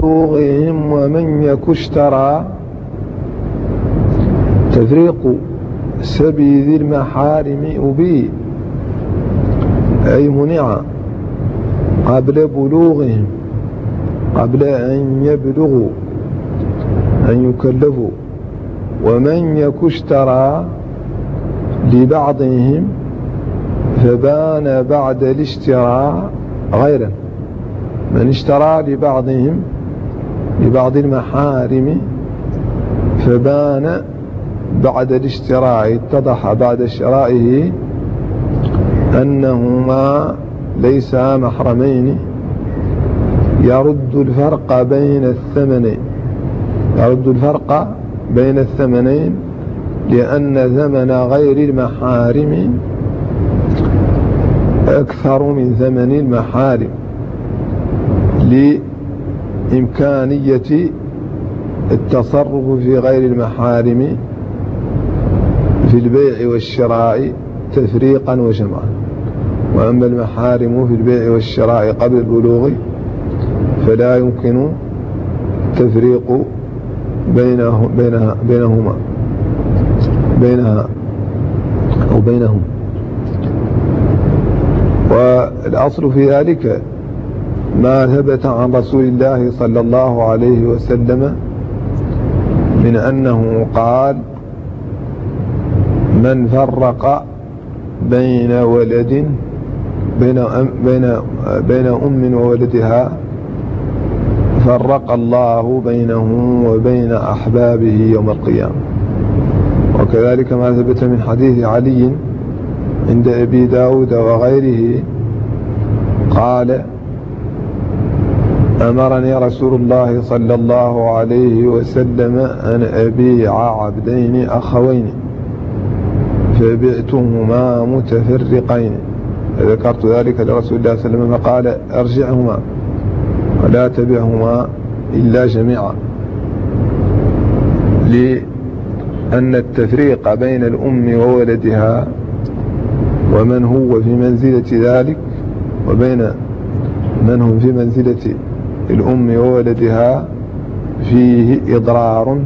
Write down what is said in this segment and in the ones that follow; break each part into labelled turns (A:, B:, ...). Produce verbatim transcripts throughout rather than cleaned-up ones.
A: بلوغهم ومن يك اشترى تفريق سبي ذي المحارم أبي أي منع قبل بلوغهم قبل أن يبلغوا أن يكلفوا ومن يك اشترى لبعضهم فبان بعد الاشتراء غيرا من اشترى لبعضهم لبعض المحارم فبان بعد الاشتراء اتضح بعد شرائه أنهما ليسا محرمين يرد الفرق بين الثمنين يرد الفرق بين الثمنين لأن ثمن غير المحارم أكثر من ثمن المحارم لإمكانية التصرف في غير المحارم في البيع والشراء تفريقا وجمعا. وأما المحارم في البيع والشراء قبل البلوغ فلا يمكن تفريق بينه بينها بينهما بينها أو بينهم. والأصل في ذلك ما ثبت عن رسول الله صلى الله عليه وسلم من أنه قال: من فرق بين ولد بين أم بين بين أم وولدها فرق الله بينه وبين أحبابه يوم القيامة. وكذلك ما ثبت من حديث علي عند أبي داود وغيره قال: أمرني رسول الله صلى الله عليه وسلم أن أبيع عبدين أخوين فبعتهما متفرقين فذكرت ذلك لرسول الله صلى الله عليه وسلم فقال: ارجعهما ولا تبعهما إلا جميعا، لأن التفريق بين الأم وولدها ومن هو في منزلة ذلك وبين من هم في منزلة الأم وولدها فيه إضرار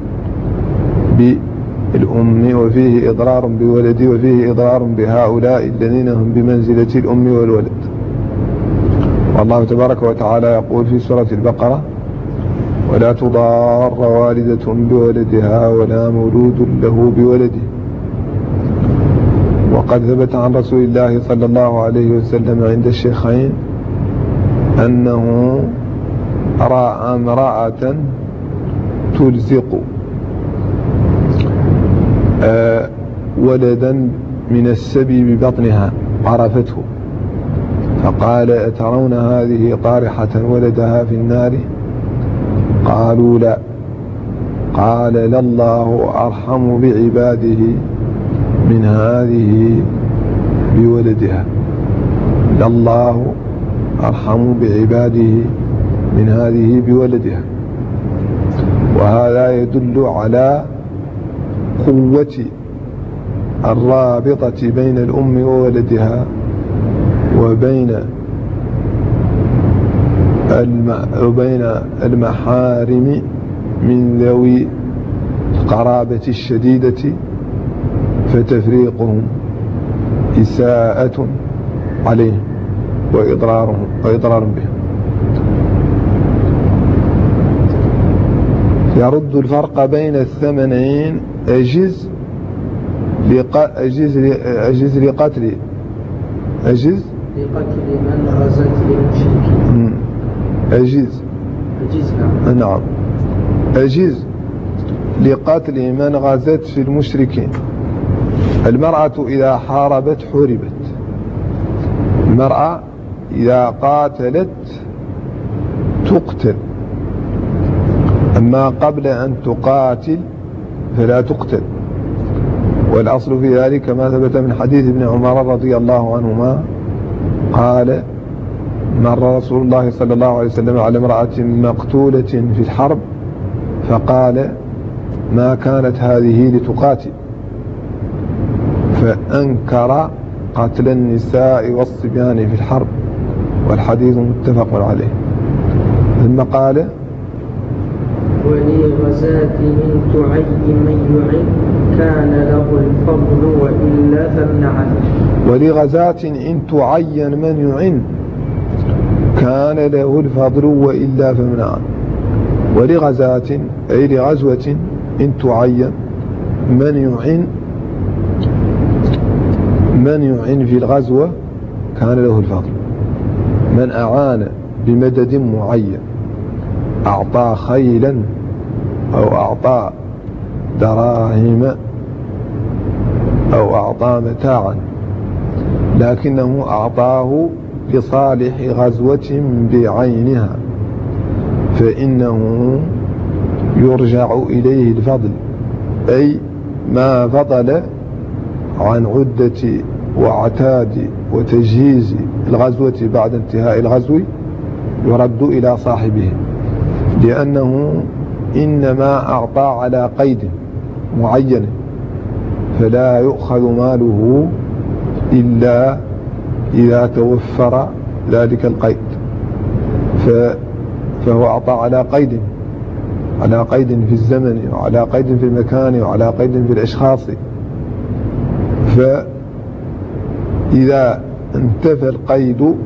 A: بالأم وفيه إضرار بولد وفيه إضرار بهؤلاء الذين هم بمنزلة الأم والولد. والله تبارك وتعالى يقول في سورة البقرة: ولا تضار والدة بولدها ولا مولود له بولده. وقد ثبت عن رسول الله صلى الله عليه وسلم عند الشيخين أنه رأى امرأة تلزق آه ولدا من السبي ببطنها عرفته فقال: أترون هذه طارحة ولدها في النار؟ قالوا: لا. قال: لله أرحم بعباده من هذه بولدها، لله أرحم بعباده من هذه بولدها. وهذا يدل على قوة الرابطة بين الأم وولدها وبين وبين المحارم من ذوي القرابة الشديدة، فتفريقهم إساءة عليهم وإضرارهم وإضرار بهم. يرد الفرق بين الثمنين أجز لق... أجز ل... أجز لقتل أجز
B: لقتل من غزت للمشركين.
A: أجز
B: أجز
A: نعم أجز لقتل من غزت في المشركين. المرأة إذا حاربت حربت. المرأة إذا قاتلت تقتل، أما قبل أن تقاتل فلا تقتل. والأصل في ذلك ما ثبت من حديث ابن عمر رضي الله عنهما قال: مر رسول الله صلى الله عليه وسلم على امرأة مقتولة في الحرب فقال: ما كانت هذه لتقاتل، فأنكر قتل النساء والصبيان في الحرب، والحديث متفق عليه. ثم قال:
B: ولغزاة إن تعي من يعن كان له الفضل وإلا فامنعه.
A: ولغزاة إن تعين من يعن كان له الفضل وإلا فامنعه. ولغزاة أي لغزوة إن تعين من يعن من يعن في الغزوة كان له الفضل. من أعان بمدد معين، أعطى خيلا أو أعطى دراهم أو أعطى متاعا، لكنه أعطاه لصالح غزوة بعينها، فإنه يرجع إليه الفضل، أي ما فضل عن عدة واعتاد وتجهيز الغزوة بعد انتهاء الغزو يرد إلى صاحبه، لأنه إنما أعطى على قيد معين، فلا يؤخذ ماله إلا إذا توفر ذلك القيد، فهو أعطى على قيد على قيد في الزمن وعلى قيد في المكان وعلى قيد في الأشخاص. فإذا انتفى القيد،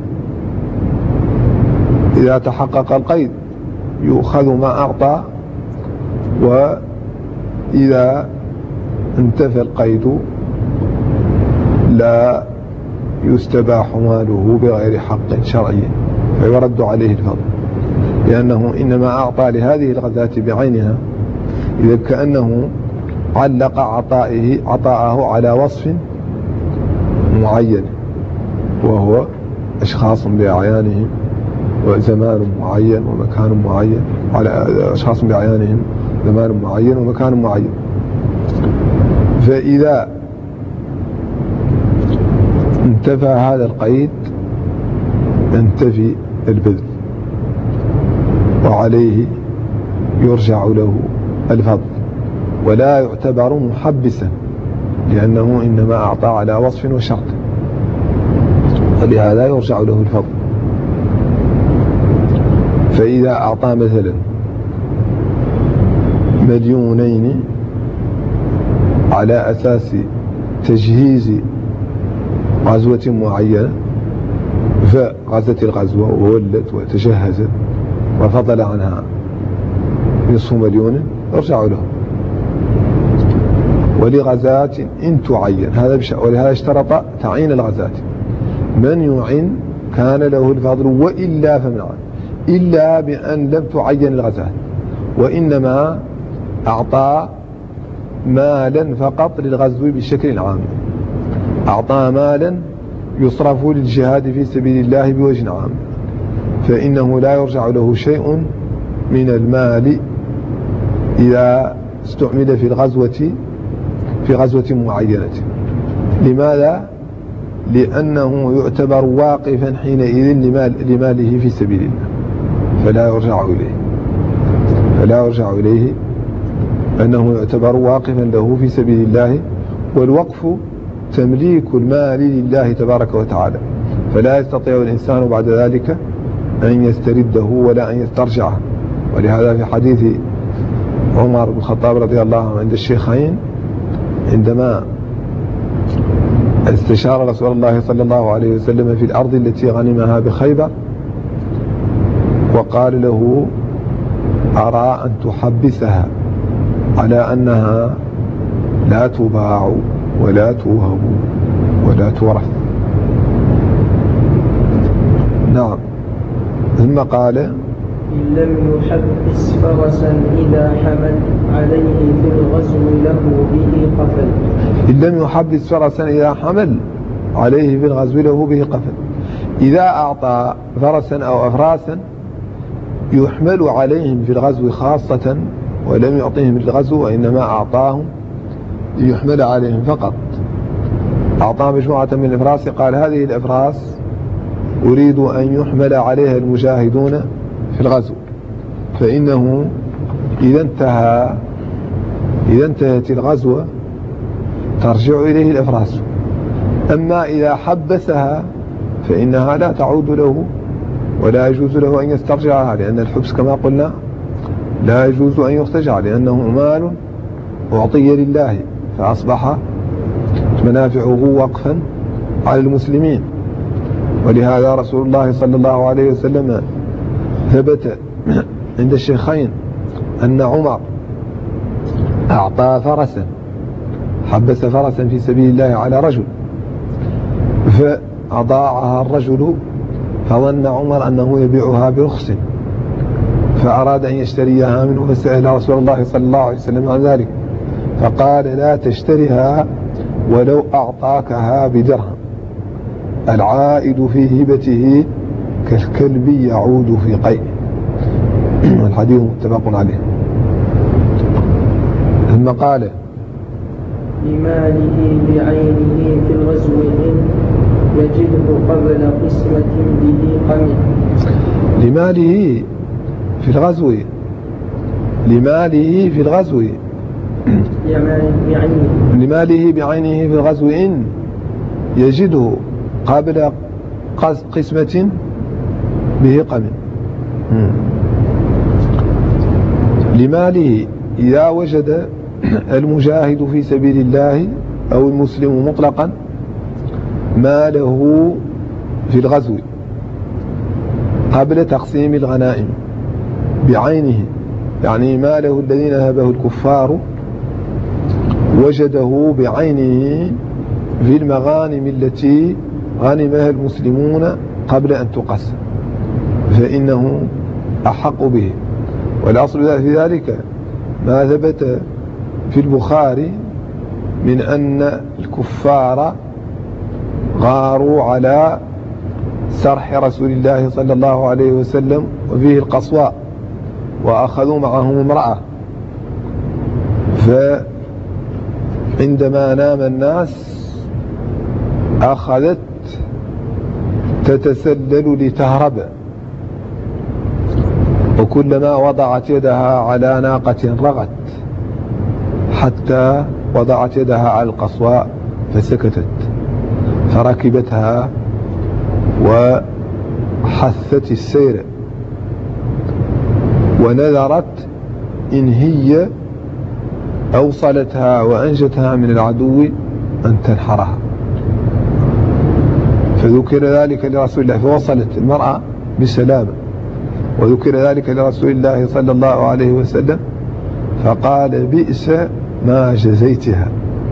A: إذا تحقق القيد يؤخذ ما أعطى، وإذا انتفى القيد لا يستباح ماله بغير حق شرعي فيرد عليه الفضل، لأنه إنما أعطى لهذه الغزاة بعينها، إذا كأنه علق عطائه عطاءه على وصف معين، وهو أشخاص بأعيانهم وزمان معين ومكان معين، على أشخاص بأعيانهم زمان معين ومكان معين. فإذا انتفى هذا القيد انتفي البذل، وعليه يرجع له الفضل، ولا يعتبر محبسا، لأنه إنما أعطى على وصف وشرط، ولهذا يرجع له الفضل. فإذا أعطى مثلا مليونين على أساس تجهيز غزوة معينة، فغزت الغزوة وولت وتجهزت وفضل عنها نصف مليون يرجع له. ولغزاة إن تعين، هذا بش... ولهذا اشترط تعيين الغزاة. من يعين كان له الفضل وإلا فمنعه، إلا بأن لم تعين الغزاة، وإنما أعطى مالا فقط للغزو بشكل عام، أعطى مالا يصرف للجهاد في سبيل الله بوجه عام، فإنه لا يرجع له شيء من المال إذا استعمل في الغزوة في غزوة معينة. لماذا؟ لأنه يعتبر واقفا حينئذ لمال لماله في سبيل الله، فلا يرجع إليه فلا يرجع إليه أنه يعتبر واقفا له في سبيل الله. والوقف تمليك المال لله تبارك وتعالى، فلا يستطيع الإنسان بعد ذلك أن يسترده ولا أن يسترجعه. ولهذا في حديث عمر بن الخطاب رضي الله عنه عند الشيخين عندما استشار رسول الله صلى الله عليه وسلم في الأرض التي غنمها بخيبر، وقال له: أرى أن تحبسها على أنها لا تباع ولا توهب ولا تورث. نعم. ثم قال:
B: إن لم يحبس فرسا إذا حمل عليه في الغزو له به قفل.
A: إن لم يحبس فرسا إذا حمل عليه في الغزو له به قفل. إذا أعطى فرسا أو أفراسا يحمل عليهم في الغزو خاصة ولم يعطيهم للغزو، وإنما أعطاهم ليحمل عليهم فقط. أعطى مجموعة من الأفراس، قال: هذه الأفراس أريد أن يحمل عليها المجاهدون في الغزو، فإنه إذا انتهى إذا انتهت الغزوة ترجع إليه الأفراس. أما إذا حبسها فإنها لا تعود له ولا يجوز له أن يسترجعها، لأن الحبس كما قلنا لا يجوز أن يرتجع، لأنه مال أعطي لله فأصبح منافعه وقفا على المسلمين. ولهذا رسول الله صلى الله عليه وسلم ثبت عند الشيخين أن عمر أعطى فرسا، حبس فرسا في سبيل الله على رجل، فأضاعها الرجل فظن عمر أنه يبيعها برخص، فأراد أن يشتريها منه، فسأل رسول الله صلى الله عليه وسلم عن ذلك، فقال لا تشتريها ولو أعطاكها بدرهم، العائد في هبته كالكلب يعود في قيء. الحديث متفق عليه. ثم قال
B: لماله بعينه في الغزو إن يجده قبل قسمة به قمن.
A: لماله في الغزو، لماله في الغزو لماله بعينه في الغزو إن يجده قبل قسمة به قمن. لماله إذا وجد المجاهد في سبيل الله أو المسلم مطلقا ماله في الغزو قبل تقسيم الغنائم بعينه، يعني ماله الذي نهبه الكفار وجده بعينه في المغانم التي غنمها المسلمون قبل أن تقسم، فإنه أحق به. والأصل في ذلك ما ثبت في البخاري من أن الكفار غاروا على سرح رسول الله صلى الله عليه وسلم وفيه القصواء، وأخذوا معهم امرأة، فعندما نام الناس أخذت تتسلل لتهرب، وكلما وضعت يدها على ناقة رغت حتى وضعت يدها على القصواء فسكتت، فركبتها وحثت السير، ونذرت إن هي أوصلتها وأنجتها من العدو أن تنحرها، فذكر ذلك لرسول الله فوصلت المرأة بسلامة، وذكر ذلك لرسول الله صلى الله عليه وسلم فقال بئس ما جزيتها.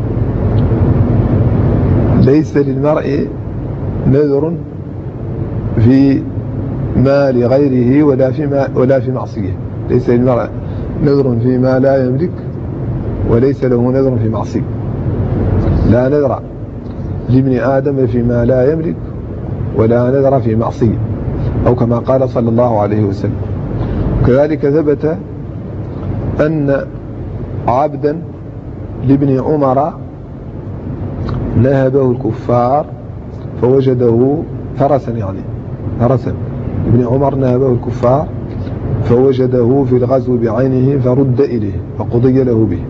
A: ليس للمرء نذر في مال غيره ولا في ما ولا في معصية، ليس للمرء نذر فيما لا يملك وليس له نذر في معصية. لا نذر لابن آدم فيما لا يملك ولا نذر في معصية، أو كما قال صلى الله عليه وسلم. كذلك ثبت أن عبدا لابن عمر نهبه الكفار فوجده فرسا، يعني فرسا ابن عمر نهبه الكفار فوجده في الغزو بعينه فرد إليه فقضي له به.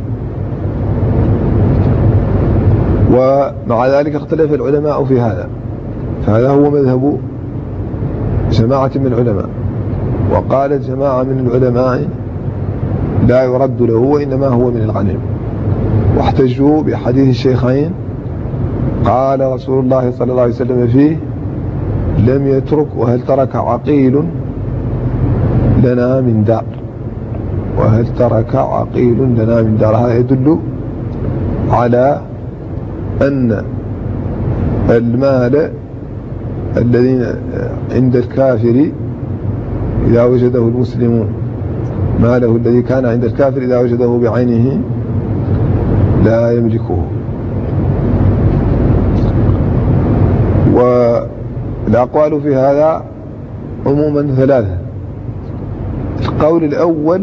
A: ومع ذلك اختلف العلماء في هذا، فهذا هو مذهب جماعة من العلماء، وقالت جماعة من العلماء لا يرد له وإنما هو من الغنم، واحتجوا بحديث الشيخين قال رسول الله صلى الله عليه وسلم فيه لم يترك وهل ترك عقيل لنا من دار، وهل ترك عقيل لنا من دار. هذا يدل على أن المال الذين عند الكافر إذا وجده المسلمون، ماله الذي كان عند الكافر إذا وجده بعينه لا يملكه. والأقوال في هذا عموما ثلاثة. القول الأول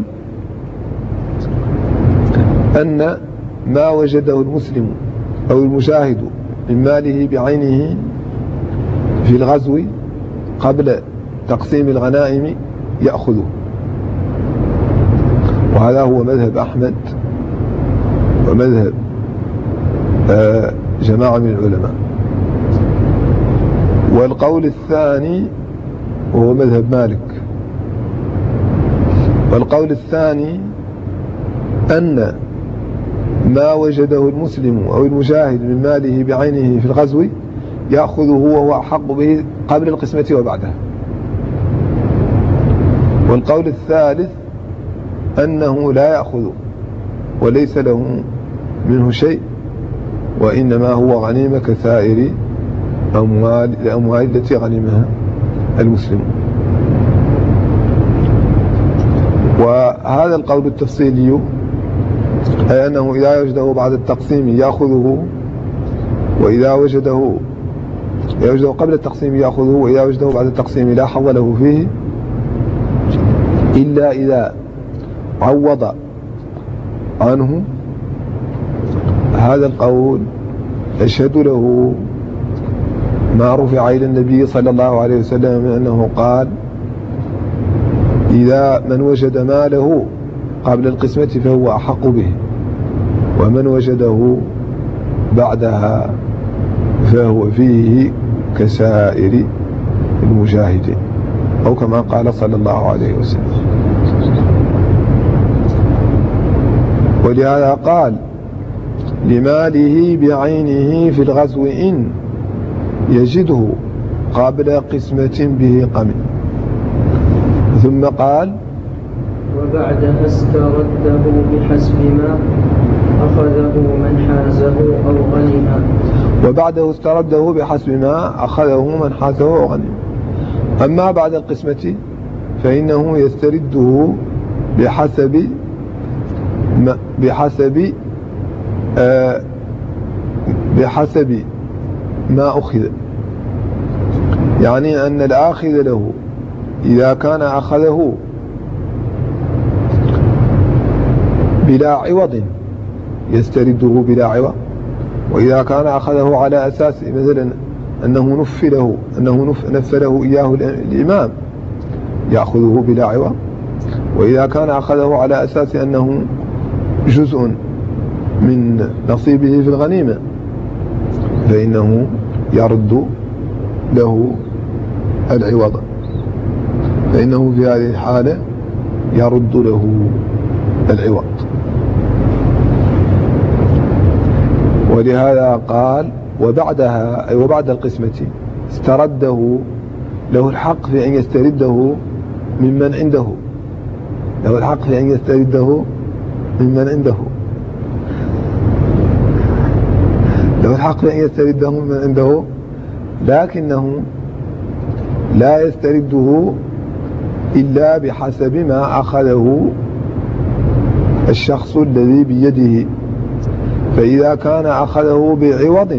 A: أن ما وجده المسلم أو المجاهد من ماله بعينه في الغزو قبل تقسيم الغنائم يأخذه، وهذا هو مذهب أحمد ومذهب جماعة من العلماء. والقول الثاني وهو مذهب مالك، والقول الثاني أن ما وجده المسلم أو المجاهد من ماله بعينه في الغزو يأخذه وهو أحق به قبل القسمة وبعدها. والقول الثالث أنه لا يأخذ وليس له منه شيء، وإنما هو غنيمة كسائر أموال الأموال التي غنمها المسلمون. وهذا القول التفصيلي أي أنه إذا وجده بعد التقسيم يأخذه، وإذا وجده يوجده قبل التقسيم يأخذه، وإذا وجده بعد التقسيم لا حظ له فيه إلا إذا عوض عنه. هذا القول يشهد له ما رفع إلى النبي صلى الله عليه وسلم من أنه قال: إذا من وجد ماله قبل القسمة فهو أحق به، ومن وجده بعدها فهو فيه كسائر المجاهدين، أو كما قال صلى الله عليه وسلم. ولهذا قال: لماله بعينه في الغزو إن يجده قبل قسمة به قمن. ثم قال:
B: وبعدها استرده بحسب ما أخذه من حازه أو غنم.
A: وبعده استرده بحسب ما أخذه من حازه أو غنم. أما بعد القسمة فإنه يسترده بحسب ما بحسب آه بحسب ما أخذ، يعني أن الآخذ له إذا كان أخذه بلا عوض يسترده بلا عوض، وإذا كان أخذه على أساس مثلا أنه نفله أنه نفله إياه الإمام يأخذه بلا عوض، وإذا كان أخذه على أساس أنه جزء من نصيبه في الغنيمة فإنه يرد له العوض، فإنه في هذه الحالة يرد له العوض. ولهذا قال: وبعدها أي وبعد القسمة استرده، له الحق في أن يسترده ممن عنده، له الحق في أن يسترده ممن عنده له الحق في أن يسترده ممن عنده، لكنه لا يسترده إلا بحسب ما أخذه الشخص الذي بيده. فإذا كان أخذه بعوض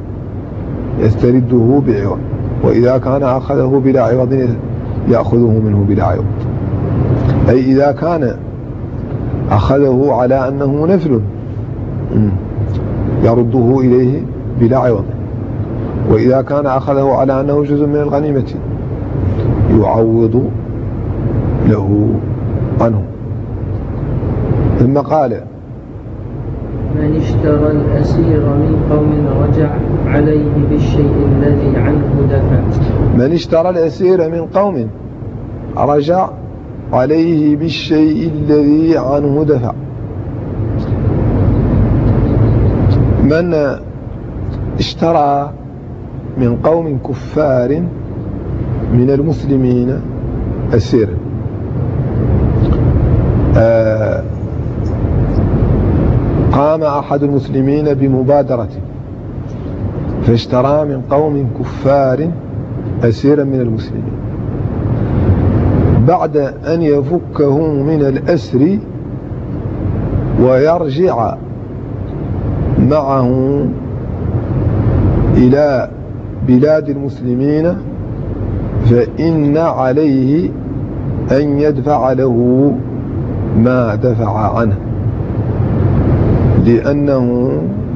A: يسترده بعوض، وإذا كان أخذه بلا عوض يأخذه منه بلا عوض. أي إذا كان أخذه على أنه نفل يرده إليه بلا عوض، وإذا كان أخذه على أنه جزء من الغنيمة يعوض له عنه. ثم قال:
B: من اشترى الأسير من قوم رجع عليه بالشيء الذي عنه دفع.
A: من اشترى الأسير من قوم رجع عليه بالشيء الذي عنه دفع. من اشترى من قوم كفار من المسلمين أسيرا، آه قام أحد المسلمين بمبادرة فاشترى من قوم كفار أسيرا من المسلمين، بعد أن يفكه من الأسر ويرجع معه إلى بلاد المسلمين، فإن عليه أن يدفع له ما دفع عنه، لأنه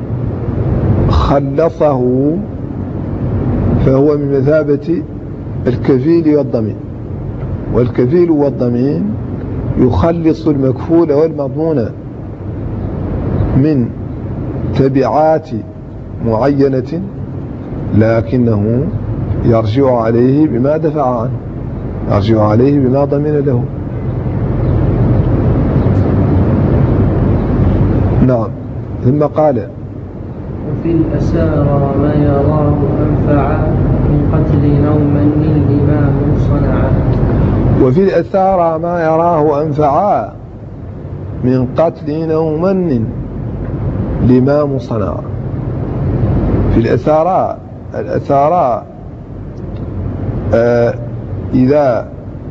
A: خلصه، فهو من مثابة الكفيل والضمين، والكفيل والضمين يخلص المكفول والمضمون من تبعات معينة، لكنه يرجع عليه بما دفع عنه، يرجع عليه بما ضمن له. نعم. ثم قال
B: وفي الأسارى ما يراه أنفع من قتل نوما الإمام صنعا.
A: وفي الأسارى ما يراه أنفع من قتل نوما الإمام صنعا. في الأسارى الأسارى آه إذا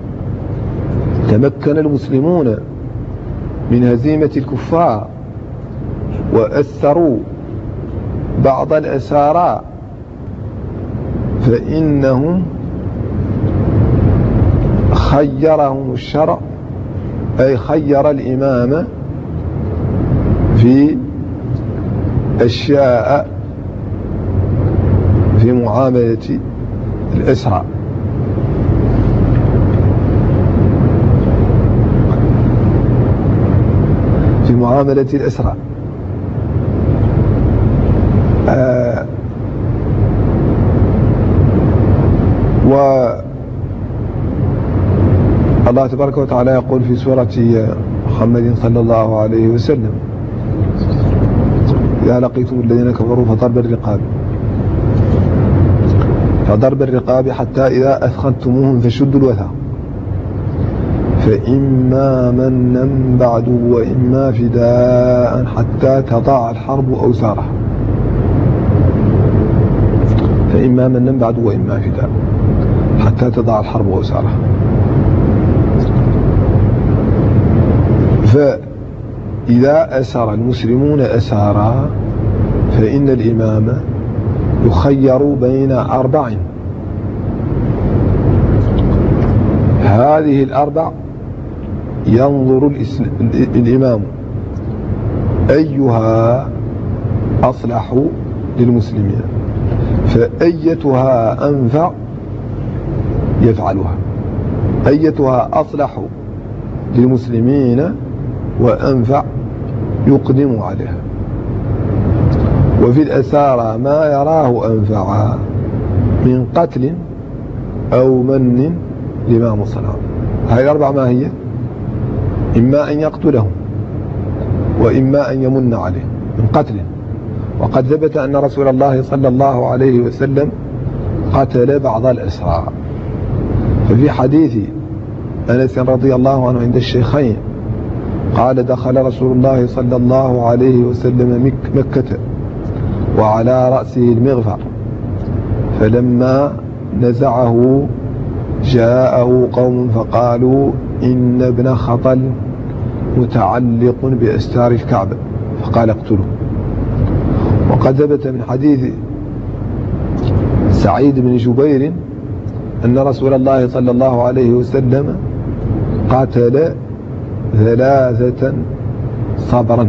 A: تمكن المسلمون من هزيمة الكفار وأسروا بعض الأسارى فإنهم خيرهم الشرع، أي خير الإمام في أشياء في معاملة الأسرى. في معاملة الأسرى آه و الله تبارك وتعالى يقول في سورة محمد صلى الله عليه وسلم: إذا لقيتم الذين كفروا فضرب الرقاب فضرب الرقاب حتى إذا أثخنتموهم فشدوا الوثاق فإما منا بعد وإما فداء حتى تضع الحرب أوزارها. فإما منا بعد وإما فداء حتى تضع الحرب أوزارها. فإذا أسر المسلمون أسارا فإن الإمام يخير بين أربع، هذه الأربع ينظر الإمام أيها أصلح للمسلمين، فأيتها أنفع يفعلها، أيتها أصلح للمسلمين وأنفع يقدم عليها. وفي الأسارى ما يراه أنفع من قتل أو من لما صنع. هذه الأربع ما هي؟ إما أن يقتلهم وإما أن يمن عليه من قتل. وقد ثبت أن رسول الله صلى الله عليه وسلم قتل بعض الأسرى. ففي حديث أنس رضي الله عنه عند الشيخين قال: دخل رسول الله صلى الله عليه وسلم مكة وعلى رأسه المغفر، فلما نزعه جاءه قوم فقالوا: إن ابن خطل متعلق بأستار الكعبة، فقال: اقتلوه. وقد ثبت من حديث سعيد بن جبير أن رسول الله صلى الله عليه وسلم قتل ثلاثة صبرا.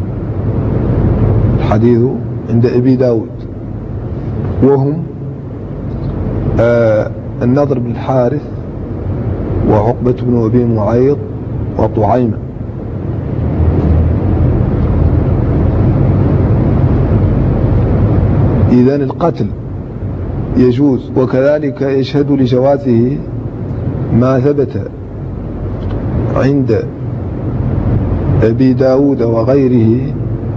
A: الحديث عند أبي داود، وهم آه النضر بن الحارث وعقبة بن أبي معيط وطعيمة. إذن القتل يجوز، وكذلك يشهد لجوازه ما ثبت عند أبي داود وغيره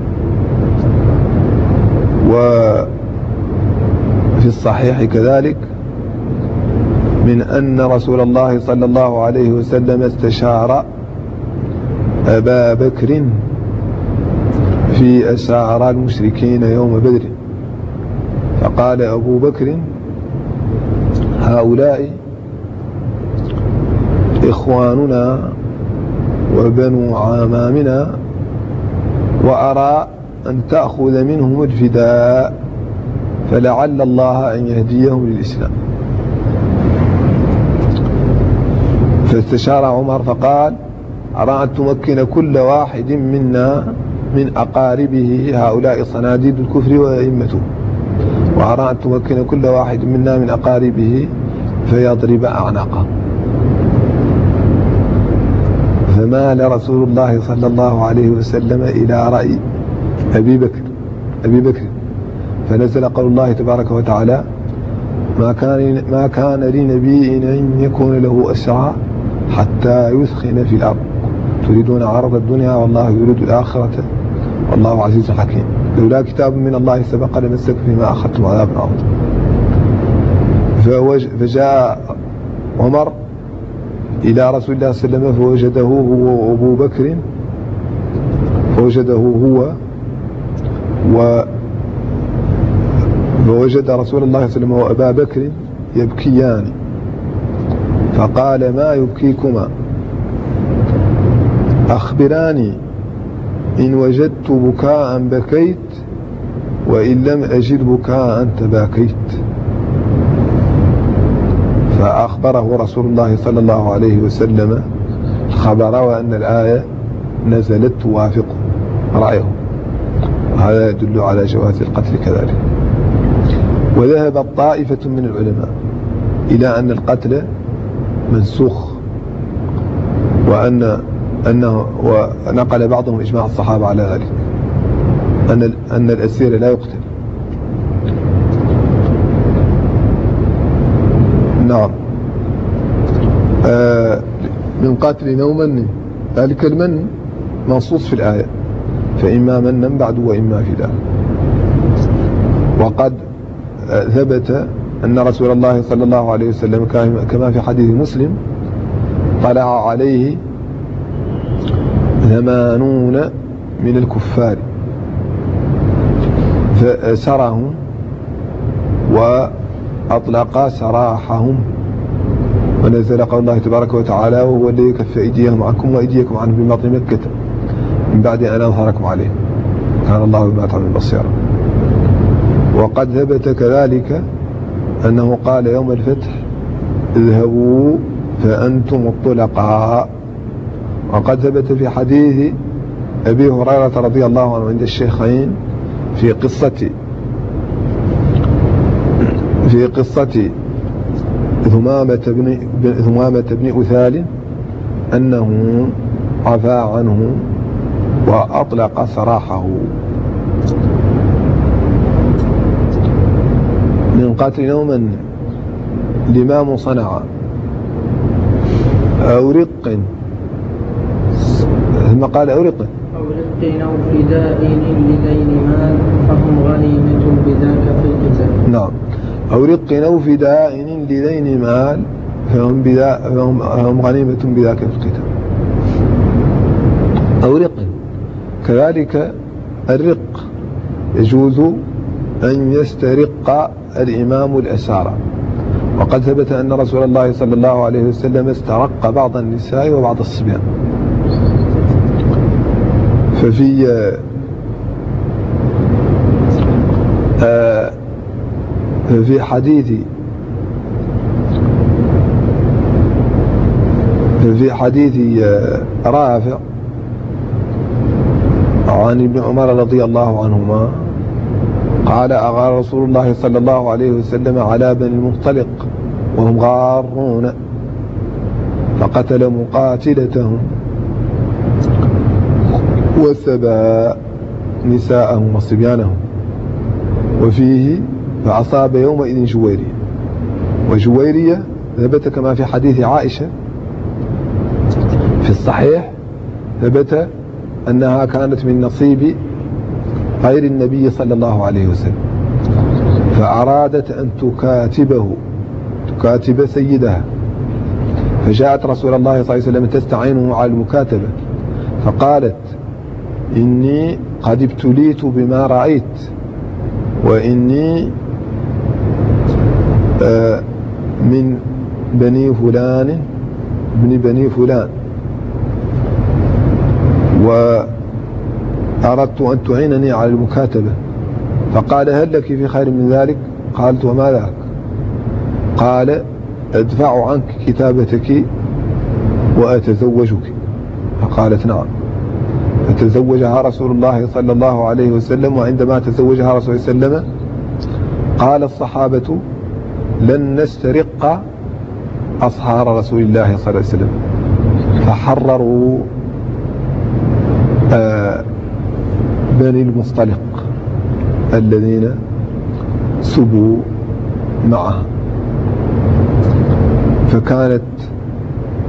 A: وفي الصحيح كذلك من أن رسول الله صلى الله عليه وسلم استشار أبا بكر في أسارى المشركين يوم بدر، فقال أبو بكر: هؤلاء إخواننا وبنو عمامنا، وأرى أن تأخذ منهم الفداء، فلعل الله أن يهديهم للإسلام. فاستشار عمر فقال: أرى أن تمكن كل واحد منا من أقاربه، هؤلاء صناديد الكفر وأئمته، وأرى أن تمكن كل واحد منا من أقاربه فيضرب أعناقه. فمال رسول الله صلى الله عليه وسلم إلى رأي أبي بكر أبي بكر فنزل قول الله تبارك وتعالى: ما كان ما كان لنبي أن يكون له أسرى حتى يثخن في الأرض، تريدون عرض الدنيا والله يريد الآخرة والله عزيز حكيم. لولا كتاب من الله سبق لمسكم فيما أخذتم عذاب عظيم. فجاء عمر إلى رسول الله صلى الله عليه وسلم فوجده هو وأبو بكر فوجده هو و فوجد رسول الله صلى الله عليه وسلم وأبا بكر يبكيان، فقال: ما يبكيكما؟ أخبراني، إن وجدت بكاء بكيت، وإن لم أجد بكاء تباكيت. فأخبره رسول الله صلى الله عليه وسلم خبر، وأن الآية نزلت توافق رأيه. هذا يدل على جواز القتل كذلك. وذهب طائفة من العلماء إلى أن القتل منسوخ، وأن أنه ونقل بعضهم إجماع الصحابة على ذلك، أن أن الأسير لا يقتل. نعم. آه من قتل أو من، ذلك المن منصوص في الآية، فإما منا بعد وإما فداء. وقد ثبت أن رسول الله صلى الله عليه وسلم كما في حديث مسلم طلع عليه ثمانون من الكفار فأسرهم وأطلق سراحهم، ونزل قول الله تبارك وتعالى: وهو الذي كف أيديهم عنكم وأيديكم عنهم ببطن مكة من بعد أن أظهركم عليهم كان الله بما تعملون بصيرا. وقد ثبت كذلك أنه قال يوم الفتح: اذهبوا فأنتم الطلقاء. وقد ثبت في حديث أبي هريرة رضي الله عنه عند الشيخين في قصة في قصة ثمامة بن ثمامة بن أثال أنه عفى عنه وأطلق سراحه. من قتل نوما الإمام صنع أو رق، ثم قال أو رق
B: أو رق أو فداء لذين مال فهم غنيمة بذاك في القتال.
A: نعم. أو رق أو فداء لذين مال فهم, فهم, فهم غنيمة بذاك في القتال. أو رق كذلك الرق يجوز أن يسترق الإمام الأسارى، وقد ثبت أن رسول الله صلى الله عليه وسلم استرق بعض النساء وبعض الصبيان. ففي آه ففي حديث ففي حديث رافع عن ابن عمر رضي الله عنهما قال: أغار رسول الله صلى الله عليه وسلم على بني المختلق وهم غارون، فقتل مقاتلتهم وسبى نساءهم وصبيانهم. وفيه: فأصاب يومئذ جويرية. وجويرية ثبت كما في حديث عائشة في الصحيح، ثبت أنها كانت من نصيب غير النبي صلى الله عليه وسلم، فأرادت أن تكاتبه تكاتب سيدها، فجاءت رسول الله صلى الله عليه وسلم تستعينه على المكاتبة، فقالت: إني قد ابتليت بما رأيت، وإني آه من بني فلان ابن بني فلان، وأردت أن تعينني على المكاتبة. فقال: هل لك في خير من ذلك؟ قالت: وما ذاك؟ قال: أدفع عنك كتابتك وأتزوجك. فقالت: نعم. فتزوجها رسول الله صلى الله عليه وسلم. وعندما تزوجها رسول الله صلى الله عليه وسلم قال الصحابة: لن نسترق أصهار رسول الله صلى الله عليه وسلم، فحرروا آه بني المصطلق الذين سبوا معه. فكانت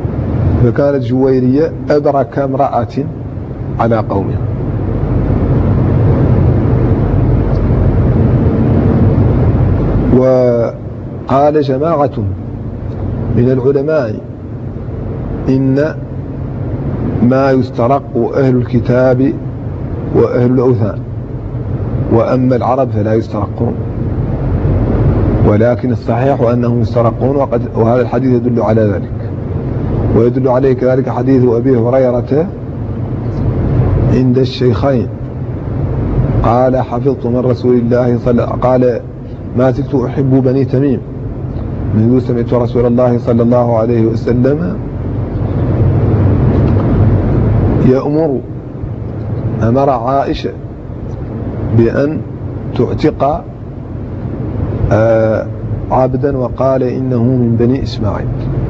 A: فكانت جويرية أبرك امرأة على قومها. وقال جماعة من العلماء إن ما يسترق أهل الكتاب وأهل الأوثان، وأما العرب فلا يسترقون، ولكن الصحيح أنهم يسترقون، وقد وهذا الحديث يدل على ذلك. ويدل عليه كذلك حديث أبي هريرة عند الشيخين قال حفظت من رسول الله صلى قال ما زلت أحب بني تميم منذ سمعت رسول الله صلى الله عليه وسلم يأمر أمر عائشة بأن تعتق عبدا، وقال إنه من بني إسماعيل.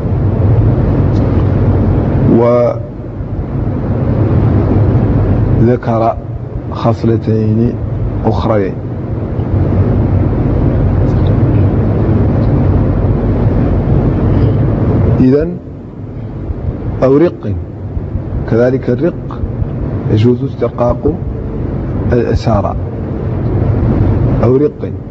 A: وذكر خصلتين أخرين. إذن أو رق، كذلك الرق يجوز استرقاق الأسارى أو رق.